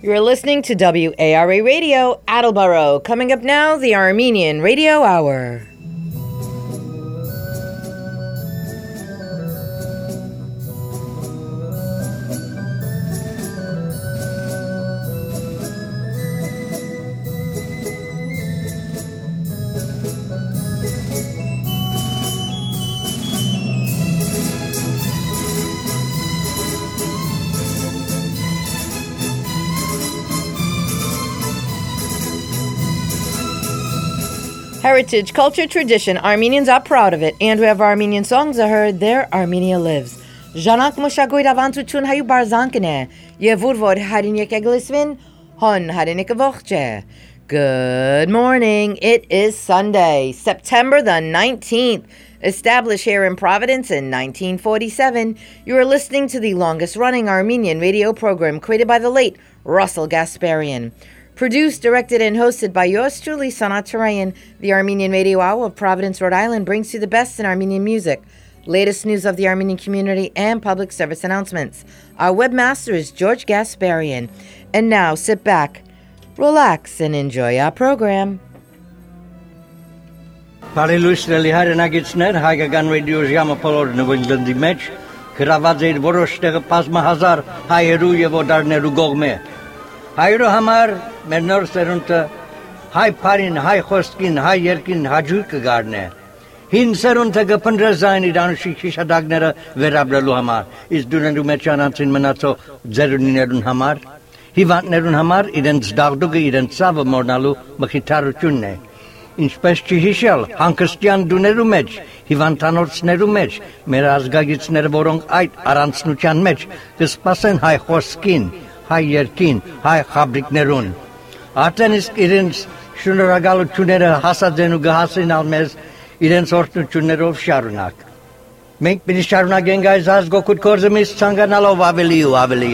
You're listening to WARA Radio, Attleboro. Coming up now, the Armenian Radio Hour. Heritage, culture, tradition. Armenians are proud of it, and wherever Armenian songs are heard, there Armenia lives. Ժանանք մշակույթ ավանդություն հայու բարձանքն է, եւ որ հայրենիք եկլիսվին, հոն հայրենիքը ողջ է. Good morning. It is Sunday, September the 19th. Established here in Providence in 1947, you are listening to the longest-running Armenian radio program created by the late Russell Gasparian. Produced, directed, and hosted by yours truly, Sanat Turayan, the Armenian Radio Hour of Providence, Rhode Island, brings you the best in Armenian music, latest news of the Armenian community, and public service announcements. Our webmaster is George Gasparian. And now, sit back, relax, and enjoy our program. Բարելույսների հայրենագիցներ, հայկական ռադիո ժամը բոլոր նվնջլնդի մեջ, գրաված էր որոշ տեղը բազմահազար հայերու և օտարներու կողմէ։ Հայերու համար մեր նոր սերունդը հայ փարին, հայ խոսքին, հայ երկին հաջույք կգարնե։ Հին սերունդը կփնտրեզային իր անուշիկ հիշադակները վերաբրելու համար, իսկ դունելու մեջ անանցին մնացող ձերունիներուն համար, հիվանդներուն համար իրենց դաղդուկը, իրենց ցավը մոռնալու մխիթարությունն է։ Ինչպես չհիշել հանգստյան դուներու մեջ, հիվանդանոցներու մեջ, մեր ազգագիցները, որոնք այդ առանցնության մեջ կսպասեն հայ խոսքին, հայ երկին, հայ խաբրիկներուն։ Արդեն իսկ իրենց շնորհակալությունները հասած են ու կհասնեն մեզ իրենց օրհնություններով շարունակ։ Մենք պիտի շարունակենք այս ազգօգուտ գործը մեզ ցանկանալով ավելի ու ավելի։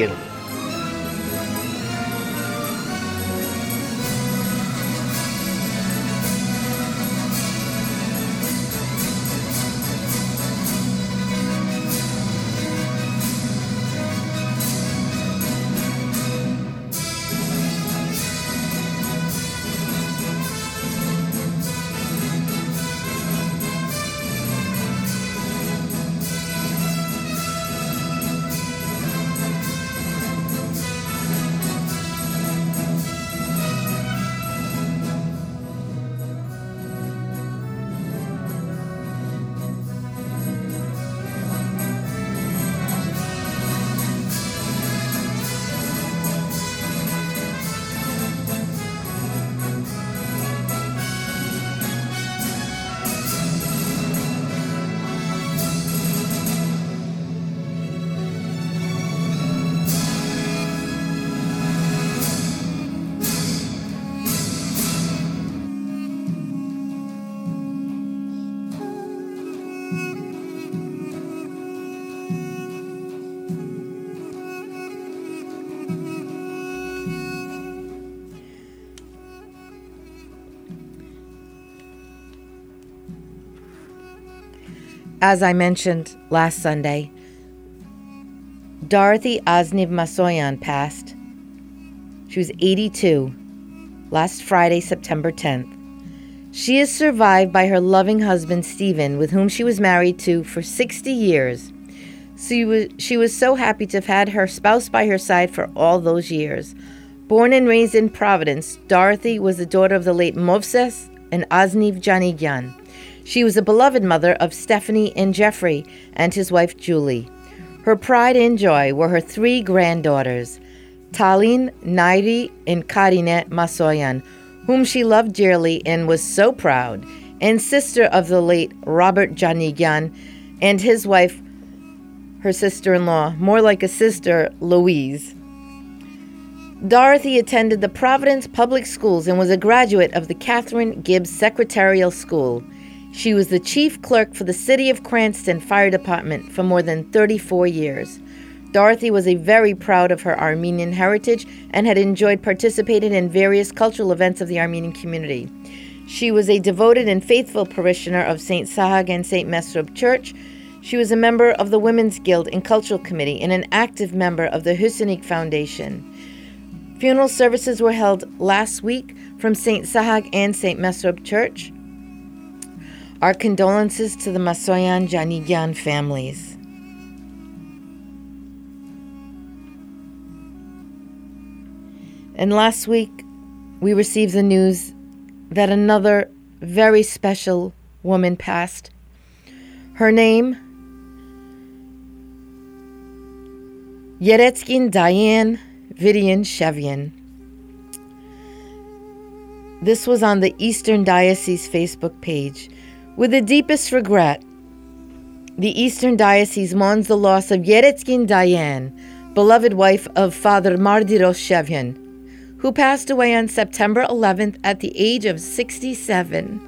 As I mentioned last Sunday, Dorothy Azniv Masoyan passed. She was 82 last Friday, September 10th. She is survived by her loving husband, Stephen, with whom she was married to for 60 years. She was so happy to have had her spouse by her side for all those years. Born and raised in Providence, Dorothy was the daughter of the late Movses and Azniv Janigyan. She was a beloved mother of Stephanie and Jeffrey and his wife Julie. Her pride and joy were her three granddaughters, Talin, Nairi, and Karine Masoyan, whom she loved dearly and was so proud, and sister of the late Robert Janigyan and his wife, her sister-in-law, more like a sister, Louise. Dorothy attended the Providence Public Schools and was a graduate of the Catherine Gibbs Secretarial School. She was the chief clerk for the City of Cranston Fire Department for more than 34 years. Dorothy was very proud of her Armenian heritage and had enjoyed participating in various cultural events of the Armenian community. She was a devoted and faithful parishioner of St. Sahag and St. Mesrub Church. She was a member of the Women's Guild and Cultural Committee and an active member of the Husanik Foundation. Funeral services were held last week from St. Sahag and St. Mesrop Church. Our condolences to the Masoyan Janigyan families. And last week, we received the news that another very special woman passed. Her name, Yeretzkin Diane Vidian Shevyan. This was on the Eastern Diocese Facebook page. With the deepest regret, the Eastern Diocese mourns the loss of Yeretzkin Diane, beloved wife of Father Mardiros Shevyan, who passed away on September 11th at the age of 67.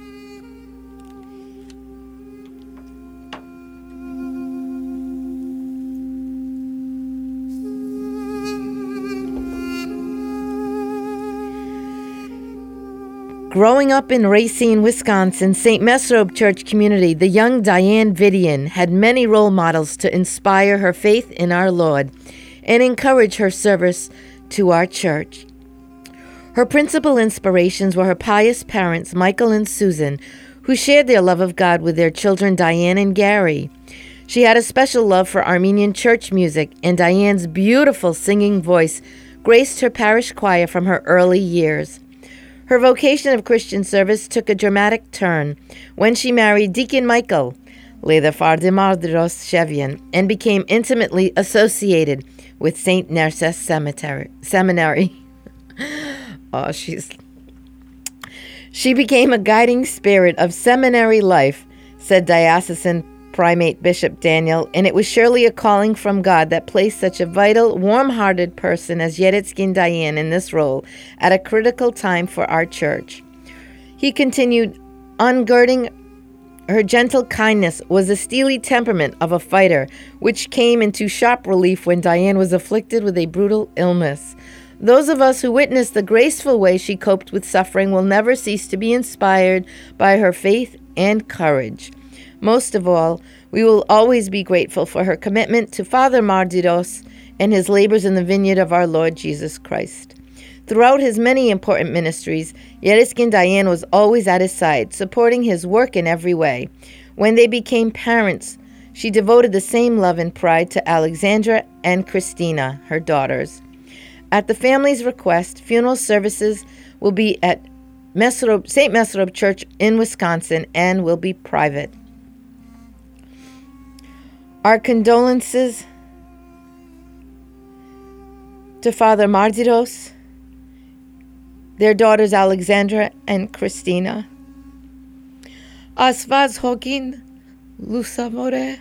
Growing up in Racine, Wisconsin, St. Mesrop Church community, the young Diane Vidian had many role models to inspire her faith in our Lord and encourage her service to our church. Her principal inspirations were her pious parents, Michael and Susan, who shared their love of God with their children, Diane and Gary. She had a special love for Armenian church music, and Diane's beautiful singing voice graced her parish choir from her early years. Her vocation of Christian service took a dramatic turn when she married Deacon Michael, later Father Mardiros Shevyan, and became intimately associated with St. Nerses Seminary. She became a guiding spirit of seminary life, said Diocesan Primate Bishop Daniel, and it was surely a calling from God that placed such a vital, warm-hearted person as Yeretzkin Diane in this role at a critical time for our church. He continued, ungirding her gentle kindness was the steely temperament of a fighter, which came into sharp relief when Diane was afflicted with a brutal illness. Those of us who witnessed the graceful way she coped with suffering will never cease to be inspired by her faith and courage. Most of all, we will always be grateful for her commitment to Father Mardiros and his labors in the vineyard of our Lord Jesus Christ. Throughout his many important ministries, Yeretzkin Diane was always at his side, supporting his work in every way. When they became parents, she devoted the same love and pride to Alexandra and Christina, her daughters. At the family's request, funeral services will be at St. Mesrop Church in Wisconsin and will be private. Our condolences to Father Mardiros, their daughters Alexandra and Christina. Asvaz Hogin Lusamore.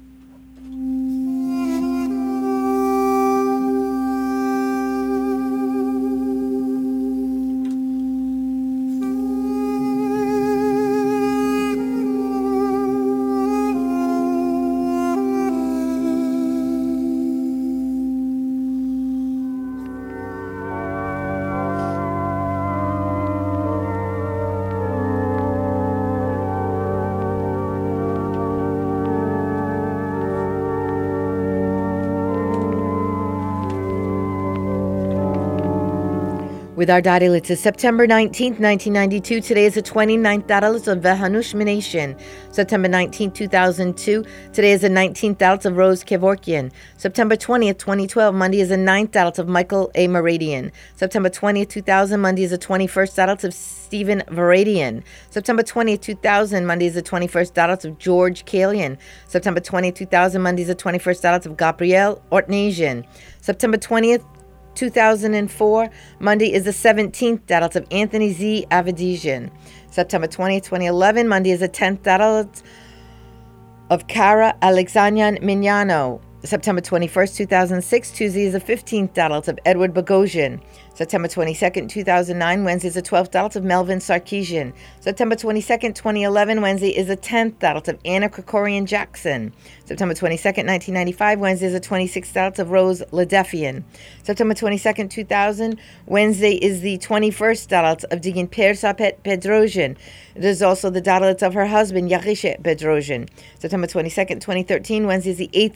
With our Dadalit, it's September 19th, 1992. Today is the 29th Dadalit of Vehanush Mination. September 19th, 2002. Today is the 19th Dadalit of Rose Kevorkian. September 20th, 2012. Monday is the 9th Dadalit of Michael A. Meridian. September 20th, 2000. Monday is the 21st Dadalit of Stephen Varadian. September 20th, 2000. Monday is the 21st Dadalit of George Kalian. September 20th, 2000. Monday is the 21st Dadalit of Gabriel Ortnasian. September 20th, 2004, Monday is the 17th Dadalit of Anthony Z. Avedisian. September 20th, 2011, Monday is the 10th Dadalit of Kara Alexanyan Mignano. September 21st, 2006, Tuesday is the 15th Dadalit of Edward Bogosian. September 22nd, 2009, Wednesday is the 12th Dadalit of Melvin Sarkeesian. September 22nd, 2011, Wednesday is the 10th Dadalit of Anna Krikorian Jackson. September 22nd, 1995, Wednesday is the 26th Dadalit of Rose Ledefian. September 22nd, 2000, Wednesday is the 21st Dadalit of Deacon Persapet Bedrosian. It is also the Dadalit of her husband, Yarishe Bedrosian. September 22nd, 2013, Wednesday is the 8th Dadalit of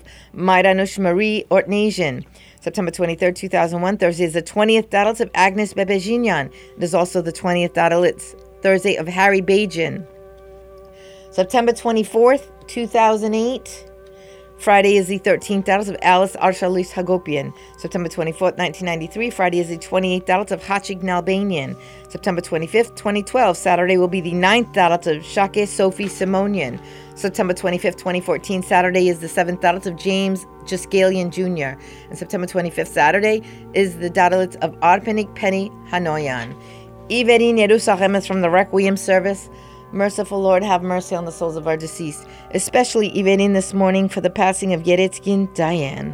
Maidanush Marie Ortnasian. September 23rd, 2001, Thursday is the 20th Dalit of Agnes Bebejinyan. It is also the 20th Dalit Thursday of Harry Bajan. September 24th, 2008, Friday is the 13th Dalit of Alice Arshalis Hagopian. September 24th, 1993, Friday is the 28th Dalit of Hachig Nalbanian. September 25th, 2012, Saturday will be the 9th Dalit of Shake Sophie Simonian. September 25th, 2014, Saturday is the 7th Dalit of James Juskalian Jr. And September 25th, Saturday, is the Dalit of Arpenik Penny Hanoyan. Iverin Yerusachem is from the Requiem service. Merciful Lord, have mercy on the souls of our deceased, especially Iverin this morning for the passing of Yeretzkin Dayan.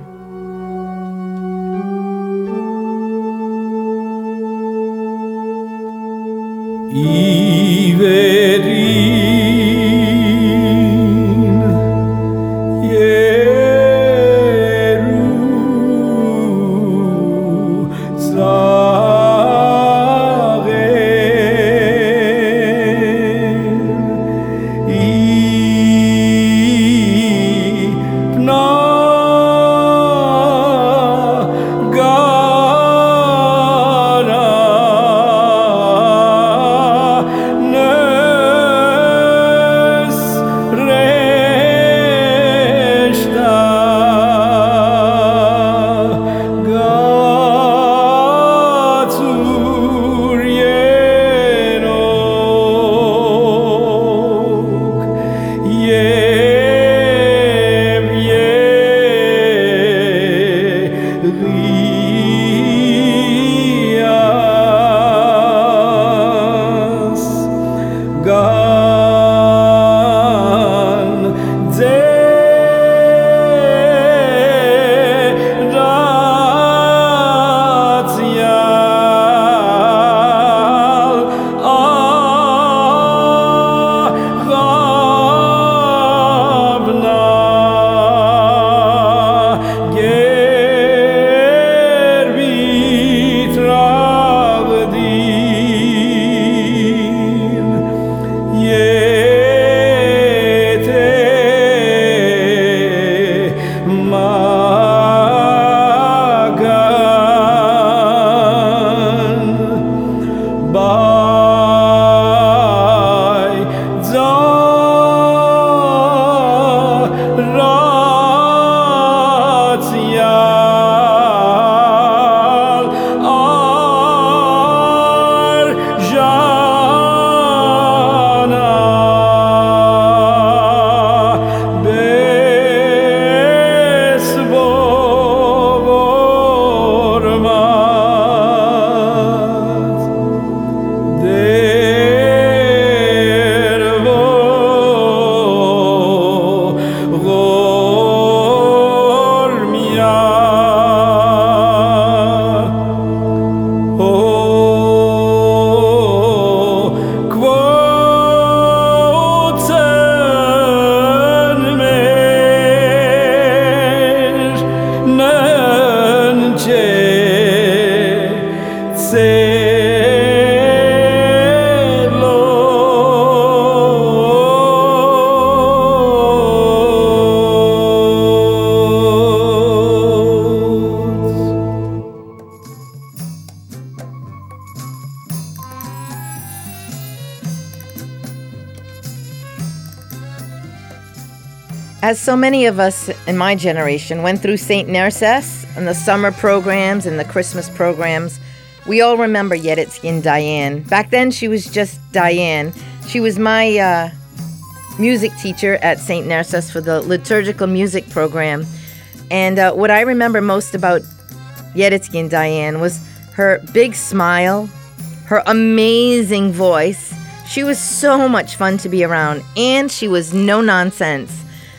As so many of us in my generation went through St. Nerses and the summer programs and the Christmas programs, we all remember Yeretzkin Diane. Back then, she was just Diane. She was my music teacher at St. Nerses for the liturgical music program. And what I remember most about Yeretzkin Diane was her big smile, her amazing voice. She was so much fun to be around, and she was no nonsense.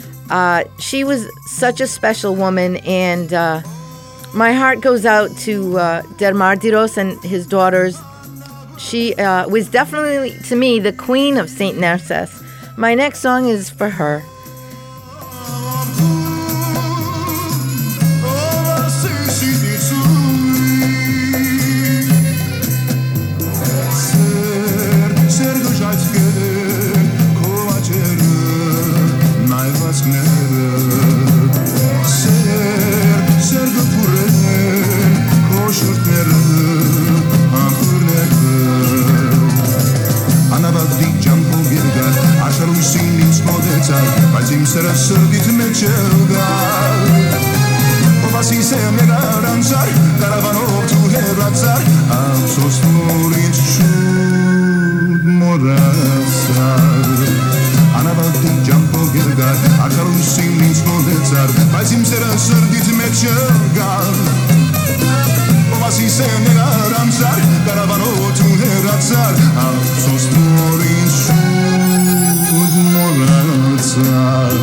She was such a special woman, and my heart goes out to Dermardiros and his daughters. She was definitely, to me, the queen of St. Nerses. My next song is for her. Mecelgar Ovasi se negaranzar Karavanov tu heratzar Apsos morinc shud moratzar Anavati jampo gergar Akarun sinins modetzar Bazim sera srdit Mecelgar Ovasi se negaranzar Karavanov tu heratzar Apsos morinc shud moratzar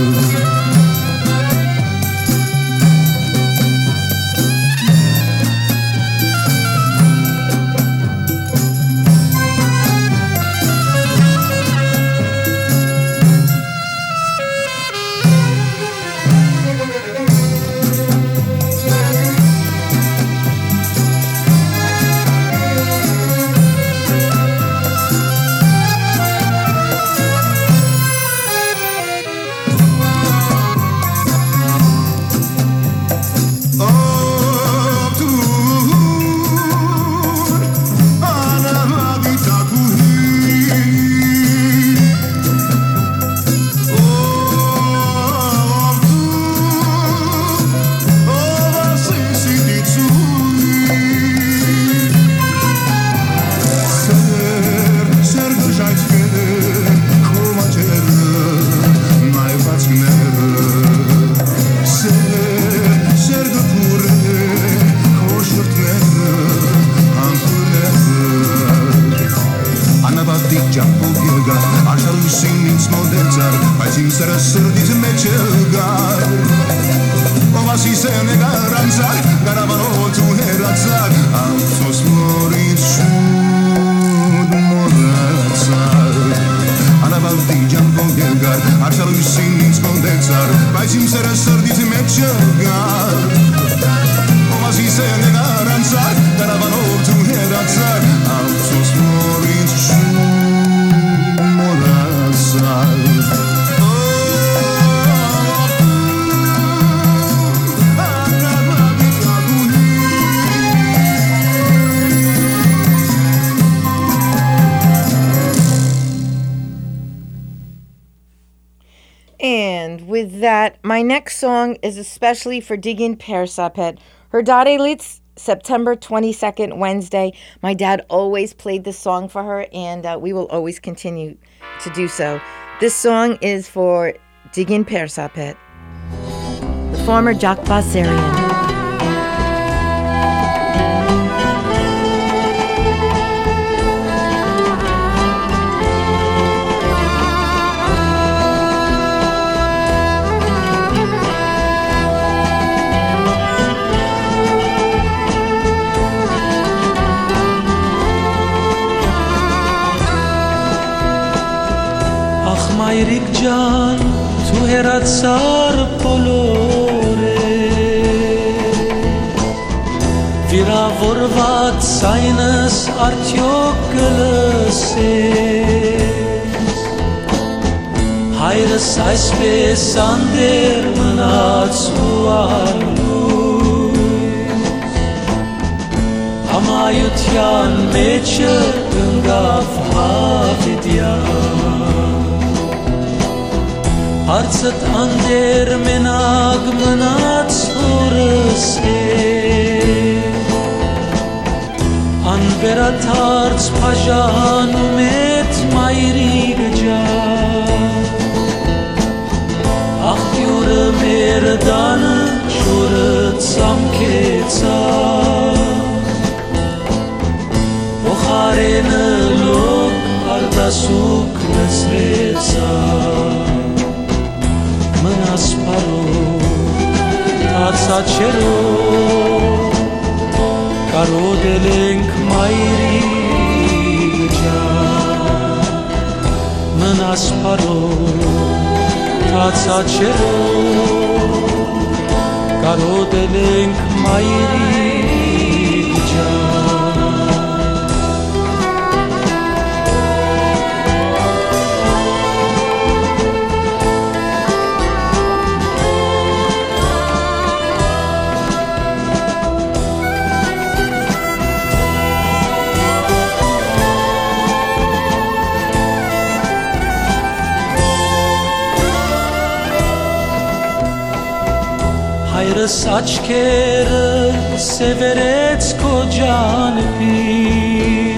My next song is especially for Digin Persapet. Her dade Litz, September 22nd, Wednesday. My dad always played this song for her, and we will always continue to do so. This song is for Digin Persapet, the former Jakba Syrian. Mayrik can tu herat sar polore Vira vorvat seines artiogeles Hayre sais besander manat sualu Amayut yan meche ungaf havidyan Artsat ander menag manat surse Anberat arts pajan met mayri gja Ach yure merdan shurat samketsa Bokharen lok ardasuk nesretsa Asparo, Tatsachero, Caro de Lenk Mairi Manasparo, Tatsachero, Caro de Lenk Mairi Եղես աչքերը սևերեց քո ջանքի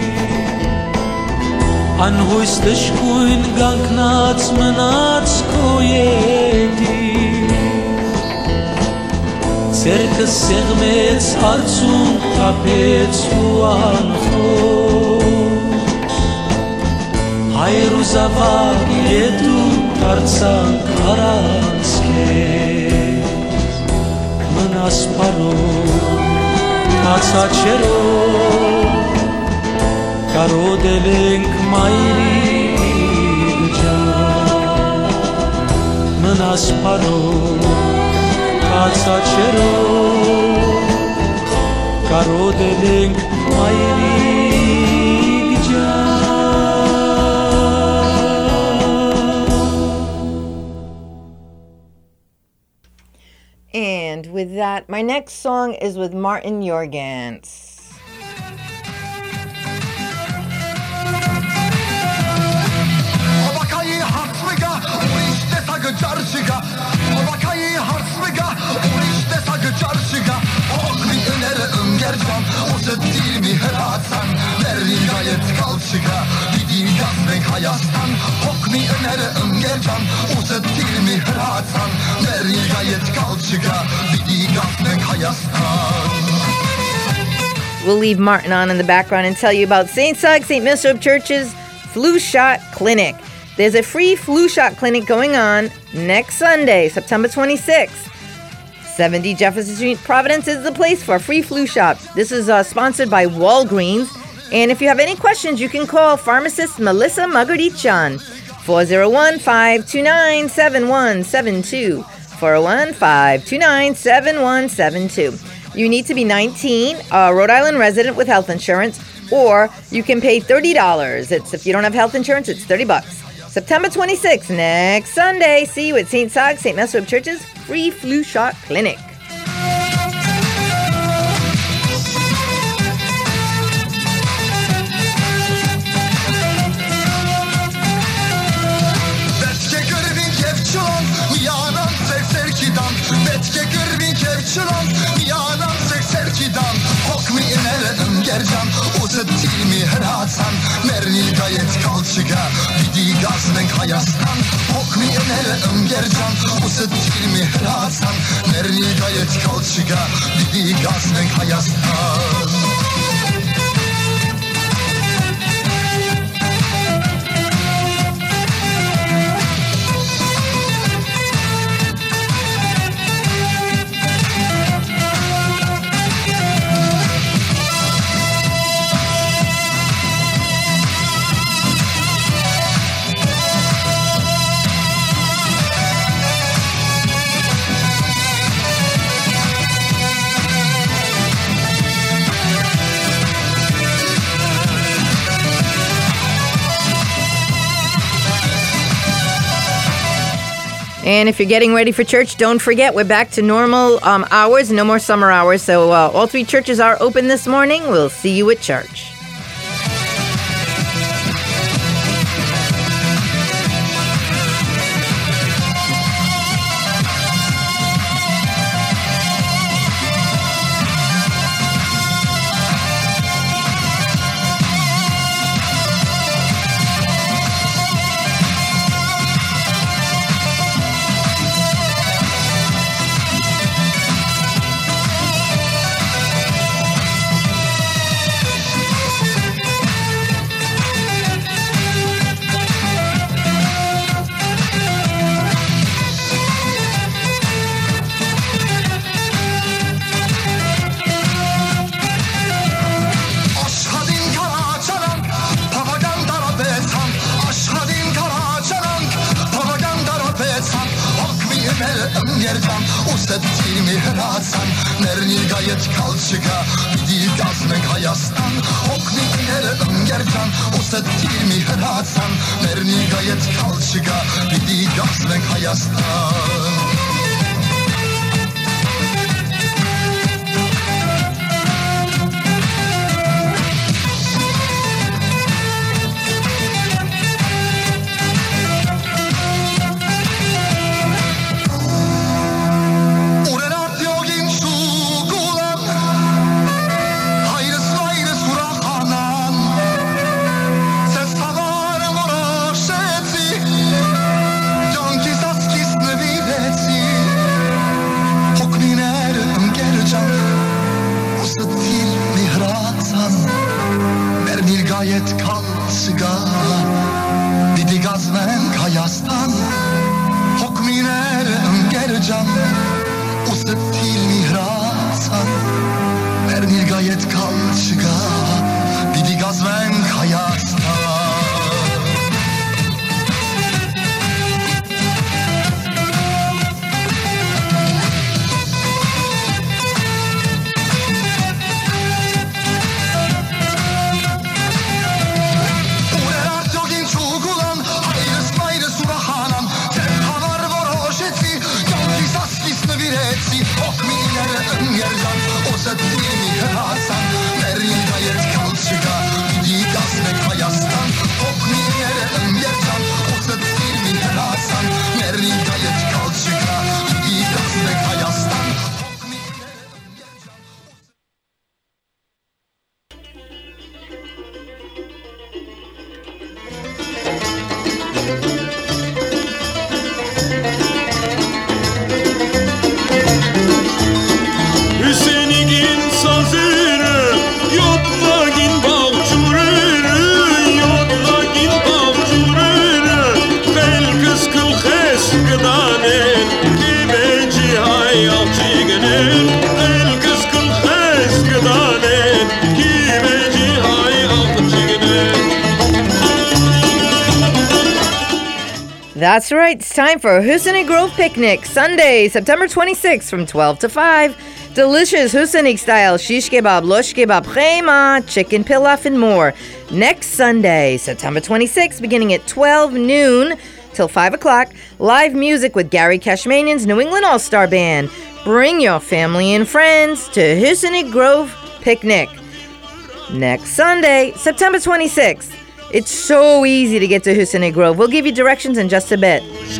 Անհույս դժգույն գանկնած մնաց քո ետի Ձերքը սեղմեց հարցում թափեց ու անխոր Հայր ու զավակ ետու դարձանք առանց քեզ Մնաս պարով, կացաչերով Կարոտել ենք մայրիկ ջան Մնաս պարով, կացաչերով Կարոտել ենք մայրիկ ջան And with that, my next song is with Martin Jorgens. We'll leave Martin on in the background and tell you about St. Sugg, St. Misrub Church's Flu Shot Clinic. There's a free flu shot clinic going on next Sunday, September 26th. 70 Jefferson Street, Providence is the place for a free flu shot. This is sponsored by Walgreens. And if you have any questions, you can call pharmacist Melissa Magarichan, 401-529-7172. 401-529-7172. You need to be 19, a Rhode Island resident with health insurance, or you can pay $30. If you don't have health insurance, it's $30. September 26th, next Sunday. See you at St. Sugg, St. Mesrub Church's free flu shot clinic. And if you're getting ready for church, don't forget, we're back to normal hours, no more summer hours. So all three churches are open this morning. We'll see you at church. gayet kalsıga Didi gazven kayastan Hokminer gercan Uset til mihrasan Ernil gayet kalsıga Didi gazven kayastan That's right, it's time for Husseinic Grove Picnic, Sunday, September 26th from 12 to 5. Delicious Husseinic style shish kebab, losh kebab, khema, chicken pilaf, and more. Next Sunday, September 26th, beginning at 12 noon till 5 o'clock, live music with Gary Kashmanian's New England All-Star Band. Bring your family and friends to Husseinic Grove Picnic. Next Sunday, September 26th. It's so easy to get to Husseinic Grove. We'll give you directions in just a bit.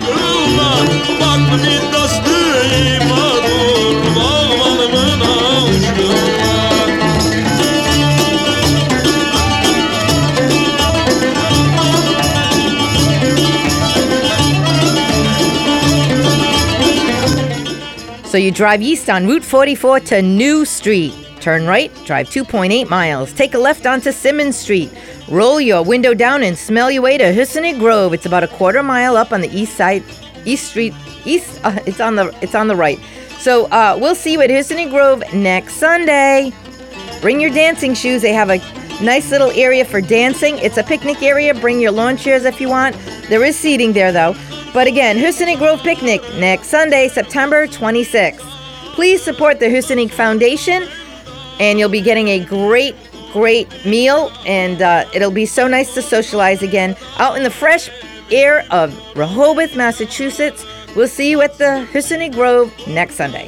So you drive east on Route 44 to New Street. Turn right, drive 2.8 miles. Take a left onto Simmons Street. Roll your window down and smell your way to Husseinic Grove. It's about a quarter mile up on the east side, East Street. It's on the right. So we'll see you at Husseinic Grove next Sunday. Bring your dancing shoes. They have a nice little area for dancing. It's a picnic area. Bring your lawn chairs if you want. There is seating there though. But again, Husseinic Grove Picnic next Sunday, September 26th. Please support the Husseinic Foundation, and you'll be getting a great meal, and it'll be so nice to socialize again out in the fresh air of Rehoboth, Massachusetts. We'll see you at the Husseinic Grove next Sunday.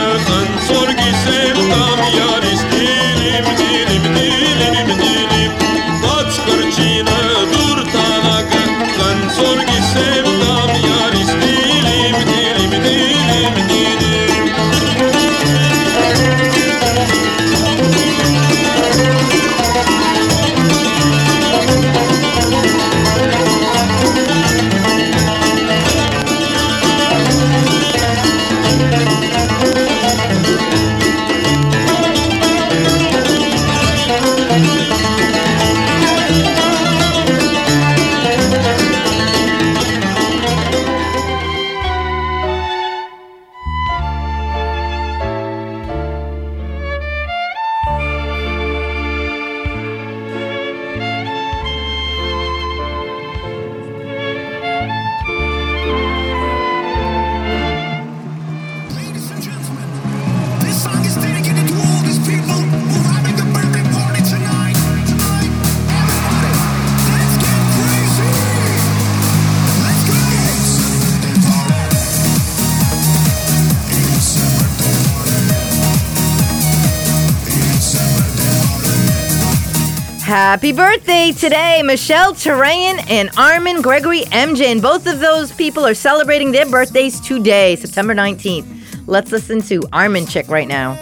Happy birthday today, Michelle Turayan and Armin Gregory MJ. And both of those people are celebrating their birthdays today, September 19th. Let's listen to Armin Chick right now.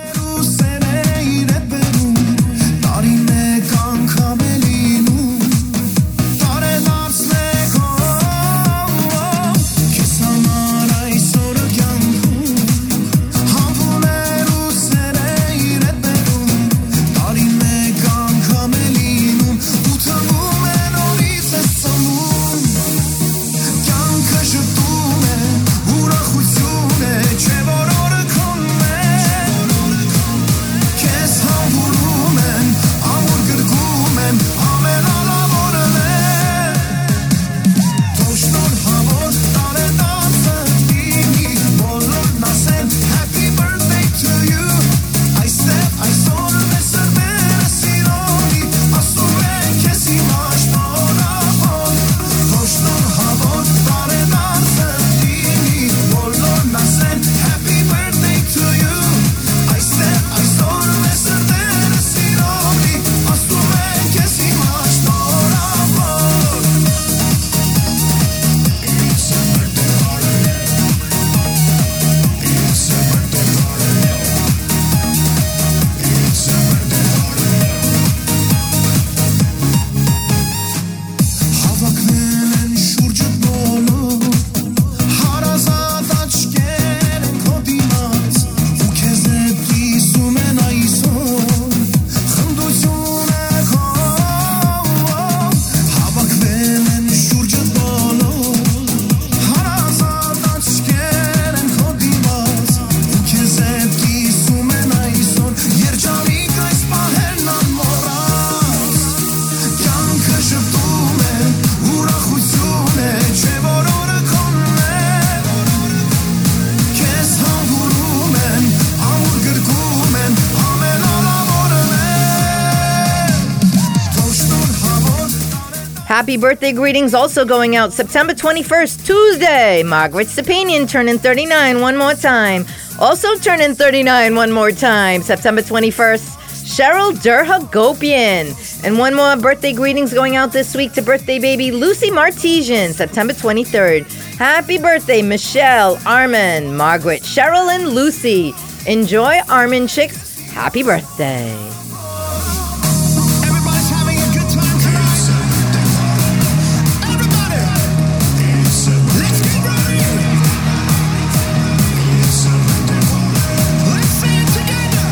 Happy birthday greetings also going out September 21st, Tuesday. Margaret Stepanian turning 39 one more time. Also turning 39 one more time, September 21st. Cheryl Durhagopian. And one more birthday greetings going out this week to birthday baby Lucy Martesian, September 23rd. Happy birthday, Michelle, Armin, Margaret, Cheryl, and Lucy. Enjoy, Armin Chicks. Happy birthday. Everybody's having a good time tonight. Everybody, let's get ready. Let's sing it together.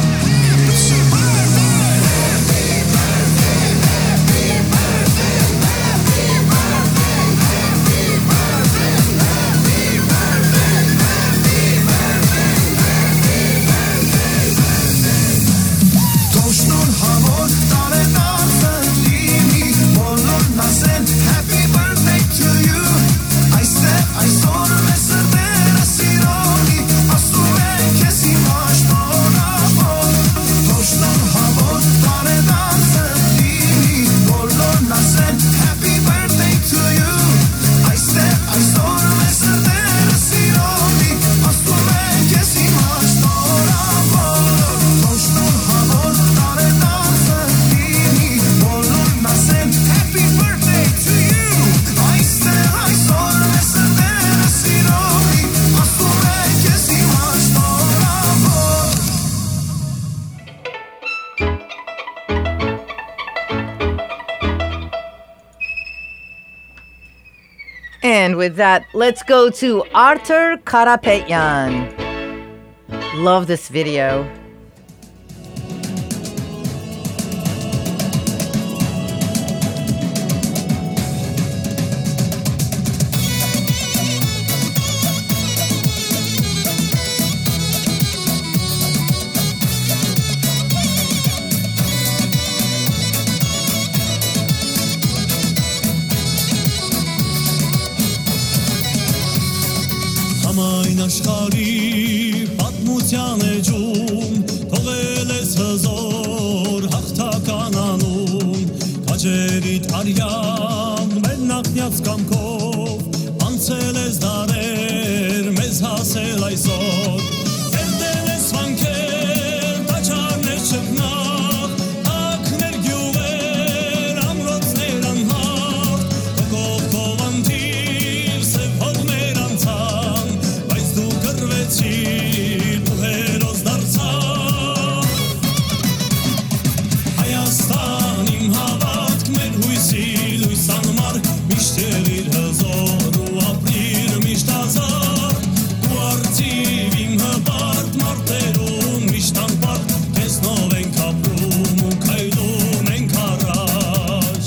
And with that, let's go to Artur Karapetyan. Love this video. Համայն աշխարհի պատմության էջում թողել ես հզոր հաղթական անուն քաջերիդ արյան մենակնյաց կամքով անցել ես դարեր մեզ հասել այսօր երդել ես վանքեր տաճարներ չկնաղ ակներ գյուղեր ամրոցներ անհարթ կողքով անթիր սև հողներ անցան բայց դու կռվեցիր դու հերոս դարձավ Հայաստան իմ հավատք մեր հույսի լույս անմար միշտ եղիր հզոր ու ապրիր միշտ ազատ դու արծիվ իմ հպարտ մարտերում միշտ անպարտ քեզնով ենք ապրում ու քայլում ենք առաջ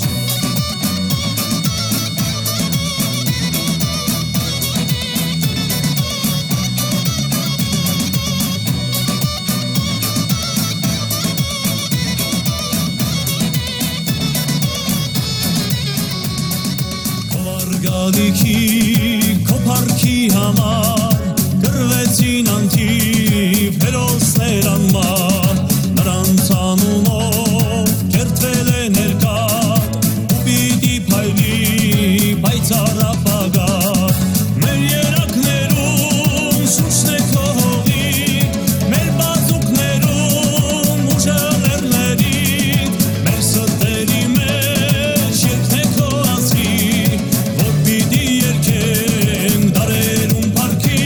Գալիքի քո փառքի համար գրվեցին անթիվ հերոսներ անմար նրանց անունով կերտվել է ներկա ու պիտի փայլի պայծառ ապագա մեր երակներում շուրջն է քո հողի մեր բազուկներում ուժը լեռների մեր սրտերի մեջ երգն է քո ազգի Պիտի երկենք դարերում պարքի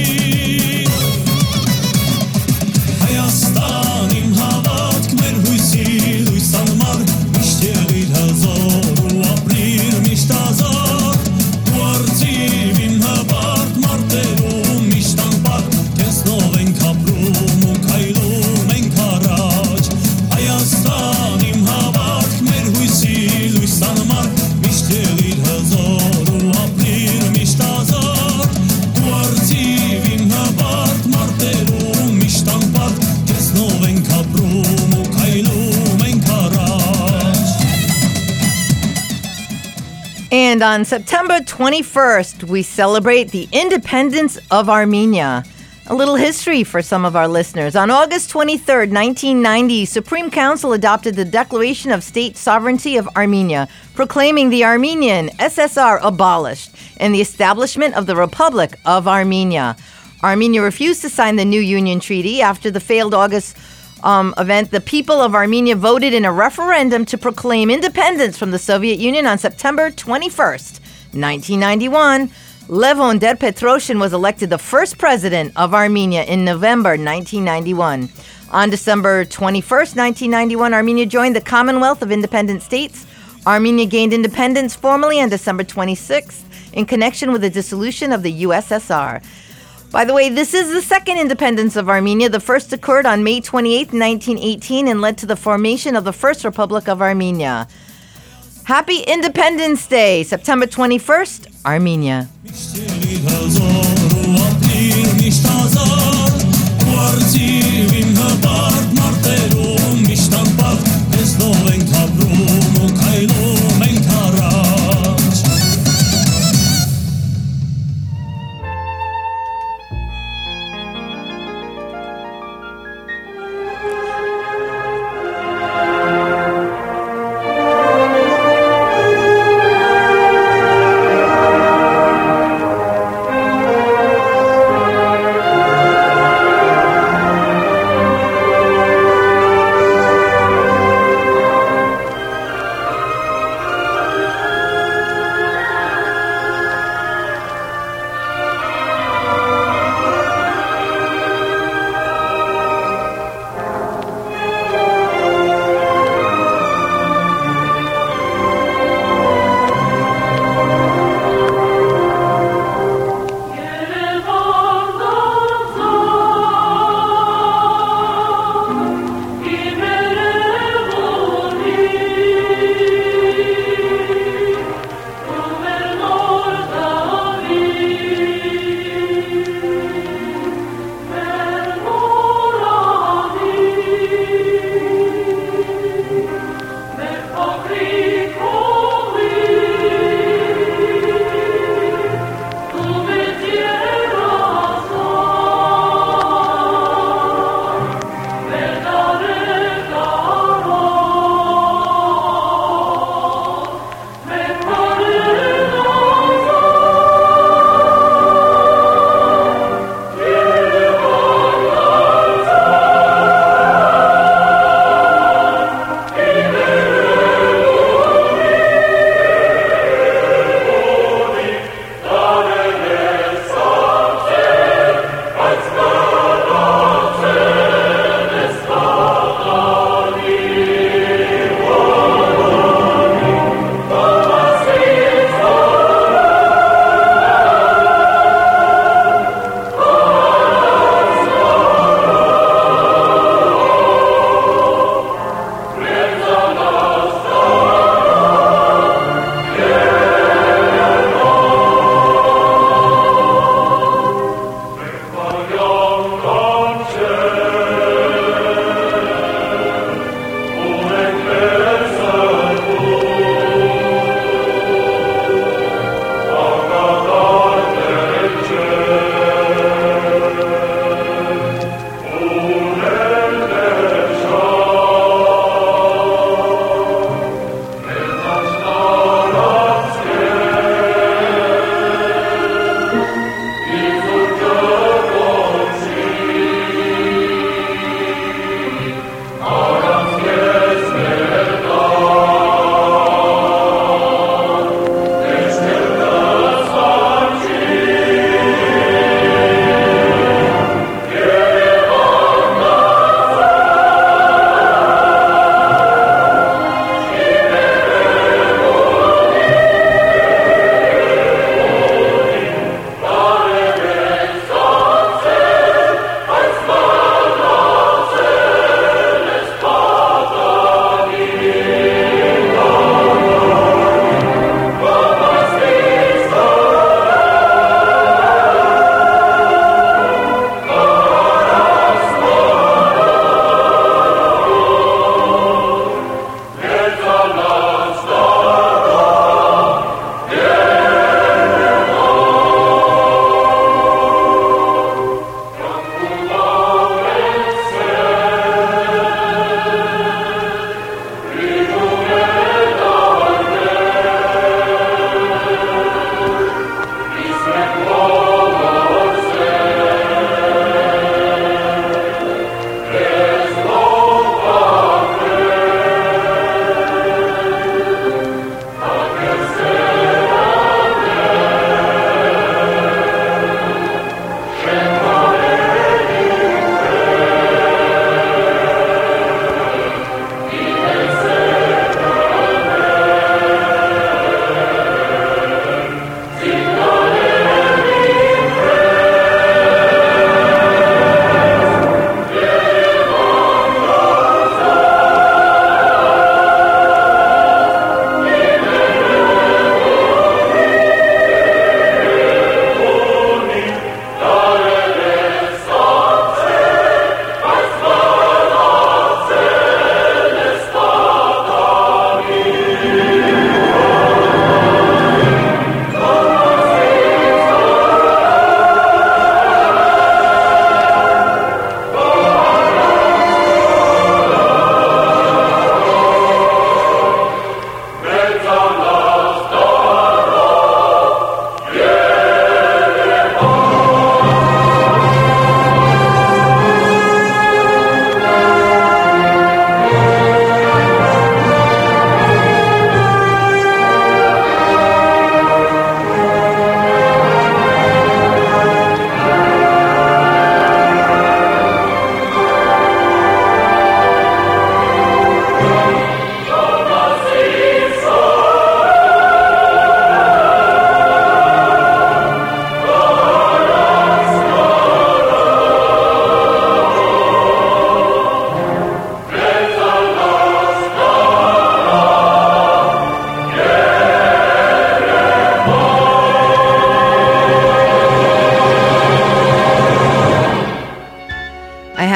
Հայաստան իմ հավատք մեր հույսի լույս անմար միշտ եղիր հզոր ու ապրիր միշտ ազատ դու արծիվ իմ հպարտ մարտերում միշտ անպարտ քեզնով ենք ապրում ու քայլում ենք առաջ Հայաստան իմ հավատք մեր հույսի լույս անմար միշտ եղիր հզոր ու ապրիր միշտ ազատ դու արծիվ իմ հպարտ մարտերում միշտ անպարտ քեզնով ենք ապրում ու քայլում ենք առաջ And on September 21st, we celebrate the independence of Armenia. A little history for some of our listeners. On August 23rd, 1990, Supreme Council adopted the Declaration of State Sovereignty of Armenia, proclaiming the Armenian SSR abolished and the establishment of the Republic of Armenia. Armenia refused to sign the new Union Treaty. After the failed August event, the people of Armenia voted in a referendum to proclaim independence from the Soviet Union on September 21st, 1991. Levon Der-Petrosyan was elected the first president of Armenia in November 1991. On December 21st, 1991, Armenia joined the Commonwealth of Independent States. Armenia gained independence formally on December 26th in connection with the dissolution of the USSR. By the way, this is the second independence of Armenia. The first occurred on May 28th, 1918, and led to the formation of the First Republic of Armenia. Happy Independence Day, September 21st, Armenia.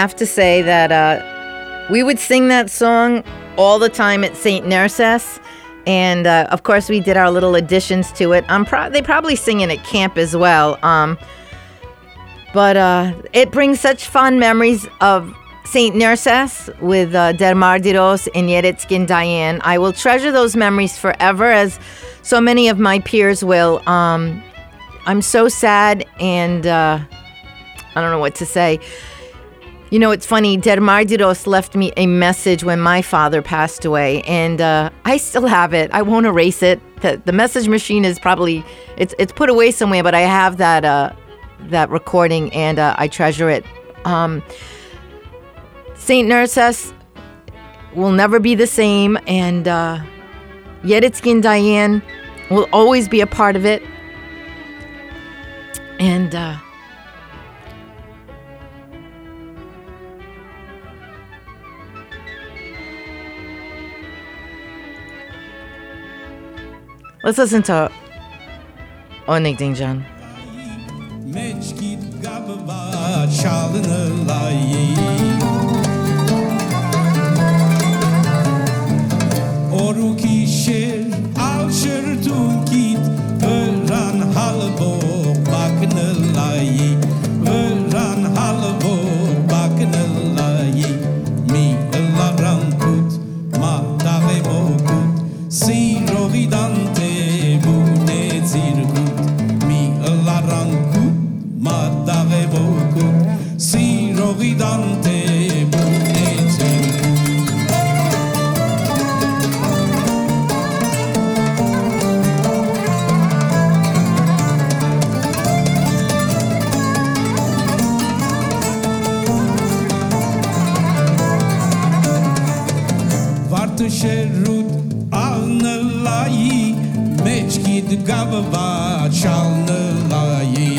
have to say that we would sing that song all the time at St. Nerses. And, of course, we did our little additions to it. They probably sing it at camp as well. But it brings such fond memories of St. Nerses with Der Mardiros and Yeretskin Dayan. I will treasure those memories forever, as so many of my peers will. I'm so sad, and I don't know what to say. You know, it's funny, Der Mardiros left me a message when my father passed away, and I still have it. I won't erase it. The message machine is probably, it's put away somewhere, but I have that recording, and I treasure it. St. Nerses will never be the same, and Yeretskin Dayan will always be a part of it. And let's listen to Onik Dingjan. Meçkit gabba çalınırlayı Oru kişir alşır tukit Öran halbo bakınırlayı Öran halbo bakınırlayı Mi ıllaran kut ma dağe mokut Siro vidante bu ne zirkut Mi ıllaran kut ma dağe mokut Siro vidante bu ne zirkut Vartışerut alnılayı Meçkid gabba çalnılayı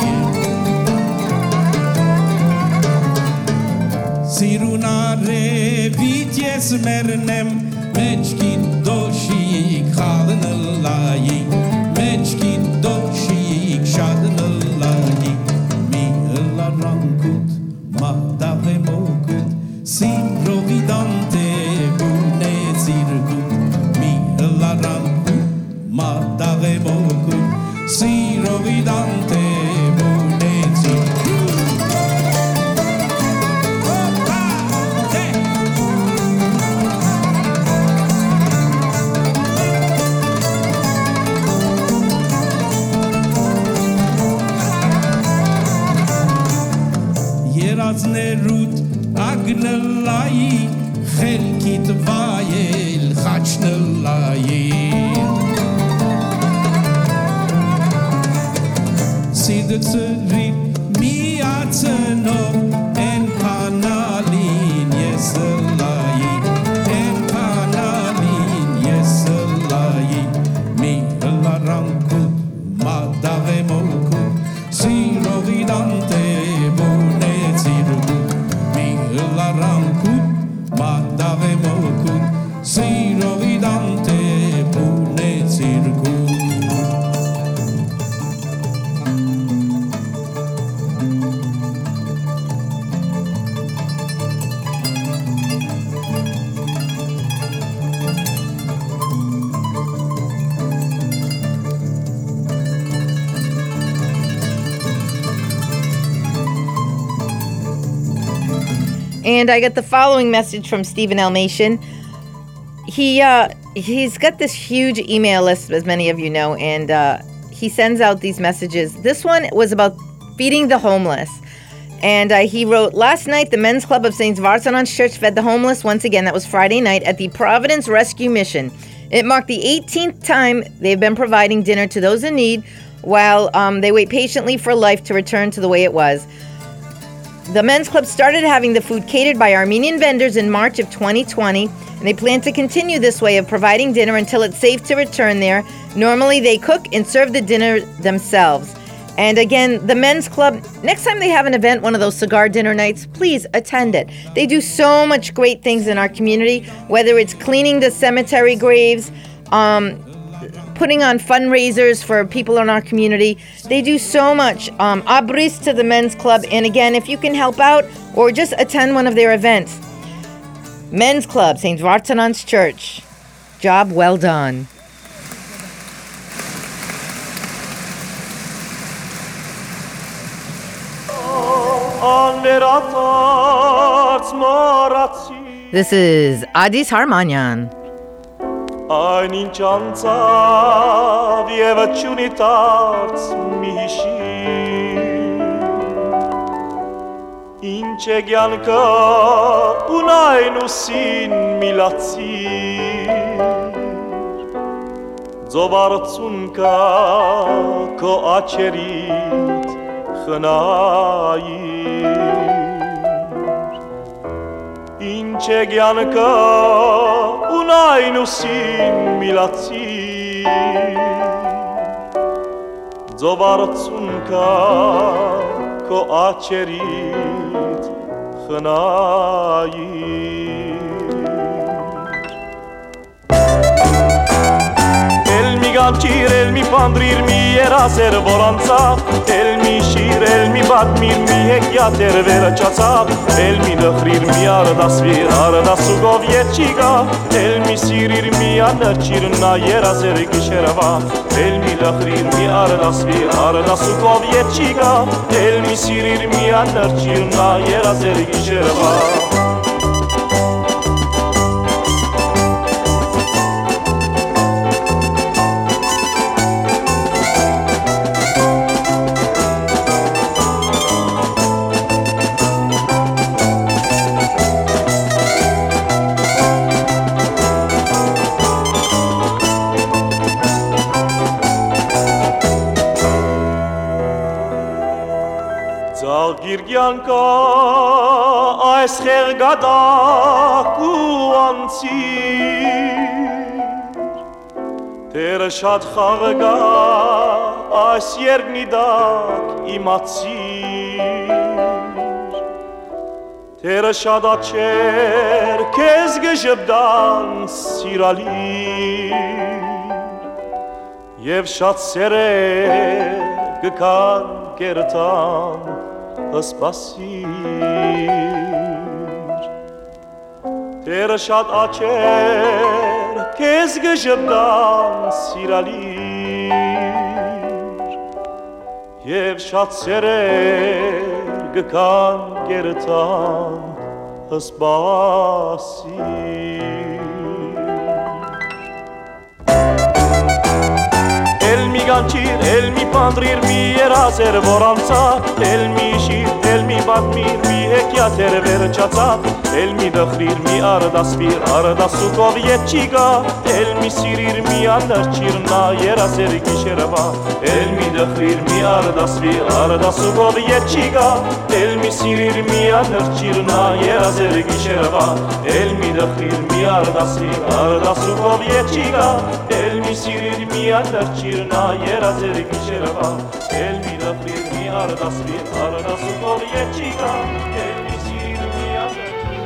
Sirunare vityes mernem Meçkid doşik halnılayı Meçkid doşik şadnılayı Mi ıllarankut ma dave mokut Siro vidante bune zirkut Mi ıllarankut ma dave mokut Siro vidante bune zirkut Yeraznerut agnılayı Helkit vayel haçnılayı Sidıtsırip miyatsınov En kanalin yesylayı En kanalin yesylayı Mi ıllarankut ma dave mokut Siro vidante bune zirkut Mi ıllarankut ma dave mokut Siro vidante bune zirkut And I got the following message from Stephen Elmation. He's got this huge email list, as many of you know, and he sends out these messages. This one was about feeding the homeless. And he wrote, last night, the Men's Club of St. Varsanon's Church fed the homeless once again. That was Friday night at the Providence Rescue Mission. It marked the 18th time they've been providing dinner to those in need while they wait patiently for life to return to the way it was. The Men's Club started having the food catered by Armenian vendors in March of 2020, and they plan to continue this way of providing dinner until it's safe to return there. Normally, they cook and serve the dinner themselves. And again, the Men's Club, next time they have an event, one of those cigar dinner nights, please attend it. They do so much great things in our community, whether it's cleaning the cemetery graves, putting on fundraisers for people in our community. They do so much. Abris to the Men's Club. And again, if you can help out, or just attend one of their events. Men's Club, St. Vartanans Church. Job well done. This is Adis Harmanyan. Այն ինչ անցավ եւ չունի տարծ մի հիշի Ինչ է կյանքը ունայն ուսին միլացիր Ձովարցուն կա քո աչերիդ խնայիր Ինչ է կյանքը ունայն ուսին միլացիր Ձովարցուն կա քո աչերիդ խնայիր Էլ մի գանչիր, էլ մի պանդրիր, մի երազեր որ անցավ Էլ մի շիր, էլ մի բատմիր, մի հեկյատեր վերը ճացավ Էլ մի լխրիր, մի արդասվիր, արդասուգով ետ չի գա Էլ մի սիրիր, մի աներչիր, նա երազեր գիշերվա Էլ մի լխրիր, մի արդասվիր, արդասուգով ետ չի գա Էլ մի սիրիր, մի աներչիր, նա երազեր գիշերվա Գիրգյանքա այս խեղգադակ ու անցիր Տերը շատ խաղգա այս երգնի դակ իմացիր Տերը շատ աչեր կեզ գժբդան սիրալիր Եվ շատ սերեր գկան կերտան Սպասիր Տերը շատ աչեր կեզ գժբդան սիրալիր Եվ շատ սերեր գկան կերտան սպասիր Էլ մի գանչիր, էլ մի պանդրիր, մի երազեր որ անցավ Էլ մի շիր, էլ մի բատմիր, մի հեկյատեր վերը ճացավ Էլ մի դխրիր, մի արդասվիր, արդասուգով ետ չի գա Էլ մի սիրիր, մի աներչիր, նա երազեր գիշերվա Էլ մի դխրիր, մի արդասվիր, արդասուգով ետ չի գա Էլ մի սիրիր, մի աներչիր, նա երազեր գիշերվա Էլ մի դխրիր, մի արդասվիր, արդասուգով ետ չի գա Էլ մի սիրիր, մի աներչիր, նա երազեր գիշերվա Էլ մի դխրիր, մի արդասվիր, արդասուգով ետ չի գա Էլ մի սիրիր, մի աներչիր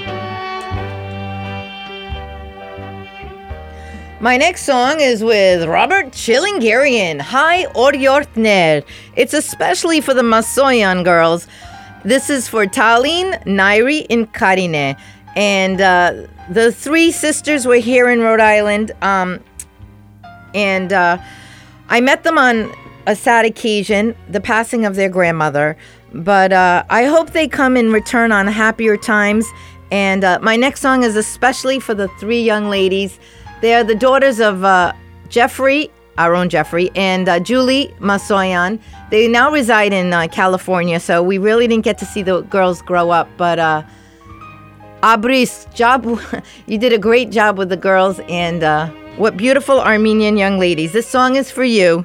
My next song is with Robert Chilingarian, Hi Oryortner. It's especially for the Masoyan girls. This is for Talin, Nairi, and Karine. And the three sisters were here in Rhode Island. And I met them on a sad occasion, the passing of their grandmother. But I hope they come in return on happier times. And my next song is especially for the three young ladies. They are the daughters of Jeffrey, our own Jeffrey, and Julie Masoyan. They now reside in California, so we really didn't get to see the girls grow up. But Abris, you did a great job with the girls, and what beautiful Armenian young ladies. This song is for you.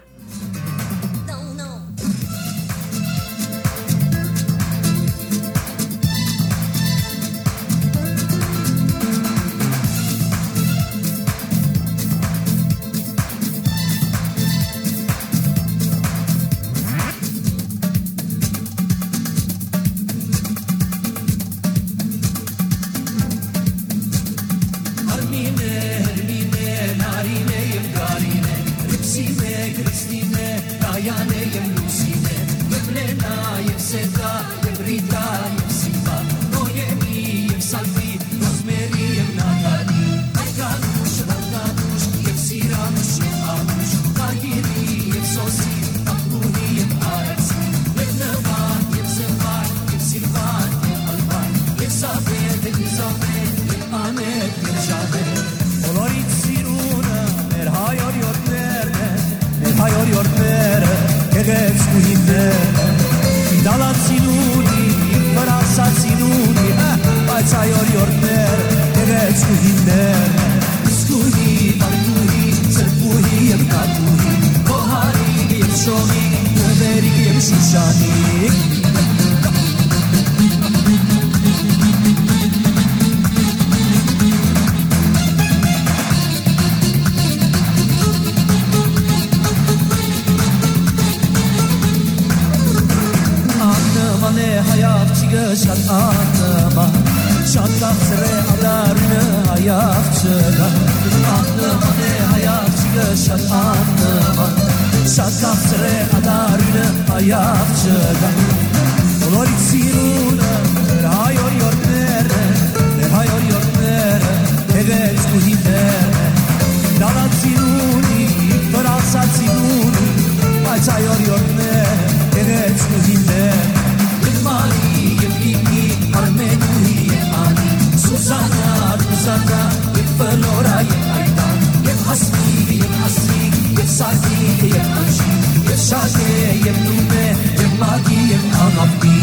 Rita, Հեղեցկուհիներ Դալացինունի, վրասացինունի Բայց այորյորներ Հեղեցկուհիներ Իսկուհի, բարկուհի, ծրկուհի և կատուհի Կոհարիկ և շողիկ, նվերիկ և շուշանիկ Շատ աննման Շատ կաղցր է ադարինը հայաղջգա Աննման է հայաղջգը շատ աննման Շատ կաղցր է ադարինը հայաղջգա Բոլորիք սիրունը հայորյորները հայորյորները հեղեցկուհիները Դալացինունի, վրասացինունի Բայց հայորյորները հեղեցկուհիները Մանի և գինի, արմենուհի և անի Սուզանա, Ռուզանա, և վլորա և այդան Եվ հասմիկ, և հասմիկ, և սարդիկ, և անշիկ Եվ շաշե, և նումե, և մագի, և աղավի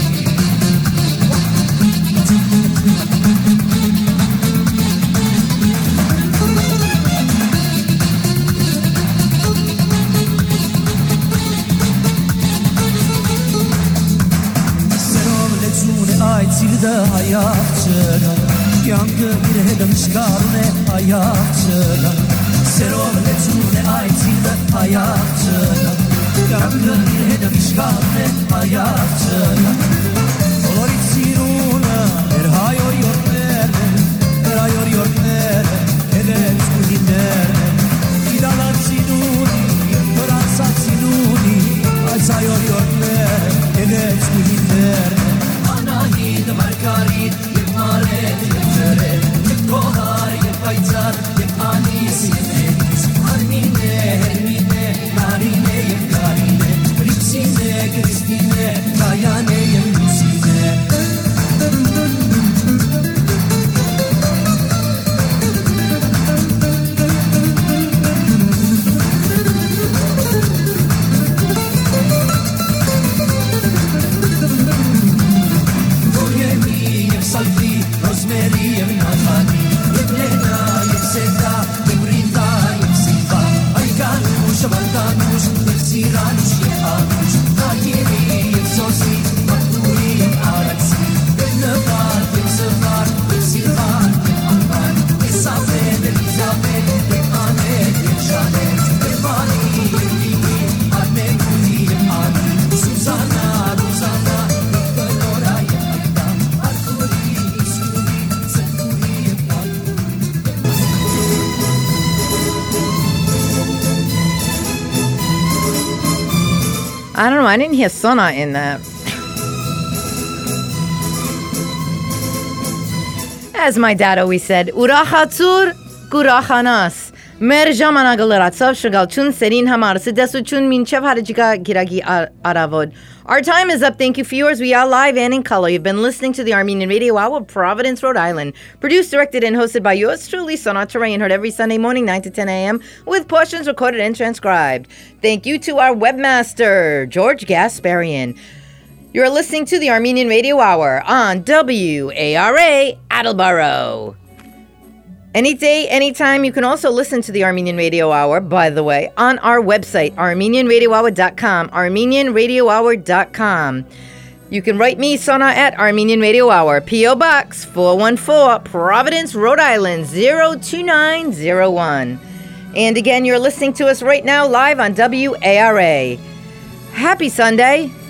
Այցիլդը հայաղջգա Կյանքը իր հետը մշկարուն է հայաղջգա Սերով լեցուն է այցիլդը հայաղջգա Կյանքը իր հետը մշկարուն է հայաղջգա Բոլորիք սիրունը էր հայորյորները Էր հայորյորները Հեղեցկուհիները Իդալացինունի, վրասացինունի Այս հայորյորները Հեղեցկուհիները Անահիտ, մարգարիտ, և մարետ, և ջրետ, և կոհար, և պայծար, և անիս, և ներիս, արմին է, հերմին է, նարին է, և կարին է, ռիպսին է, գրիստին է, կայան է, և լուսին է I don't know. I didn't hear Sona in that. As my dad always said, Urachatzur Gurachanas. Մեր ժամանակը լրացավ շգալչուն սերին համար սդեսություն մինչև հարջիկա գիրագի արավոդ. Our time is up. Thank you for yours. We are live and in color. You've been listening to the Armenian Radio Hour of Providence, Rhode Island. Produced, directed, and hosted by yours truly, Sonat Tarayan, heard every Sunday morning, 9 to 10 a.m., with portions recorded and transcribed. Thank you to our webmaster, George Gasparian. You're listening to the Armenian Radio Hour on WARA Attleboro. Any day, anytime, you can also listen to the Armenian Radio Hour, by the way, on our website, armenianradiohour.com, armenianradiohour.com. You can write me, Sona, at Armenian Radio Hour, P.O. Box 414, Providence, Rhode Island, 02901. And again, you're listening to us right now live on WARA. Happy Sunday.